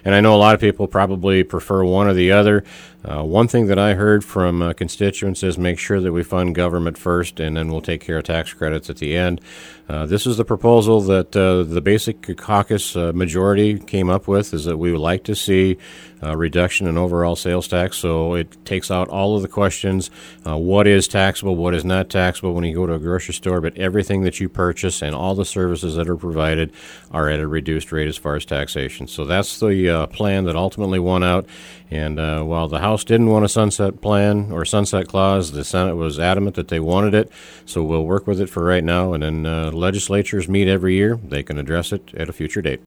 And I know a lot of people probably prefer one or the other. One thing that I heard from constituents is make sure that we fund government first, and then we'll take care of tax credits at the end. This is the proposal that the Basic Caucus majority came up with, is that we would like to see a reduction in overall sales tax. So it takes out all of the questions, what is taxable, what is not taxable when you go to a grocery store, but everything that you purchase and all the services that are provided are at a reduced rate as far as taxation. So that's the plan that ultimately won out. And while the House didn't want a sunset plan or sunset clause, the Senate was adamant that they wanted it. So we'll work with it for right now, and then legislatures meet every year. They can address it at a future date.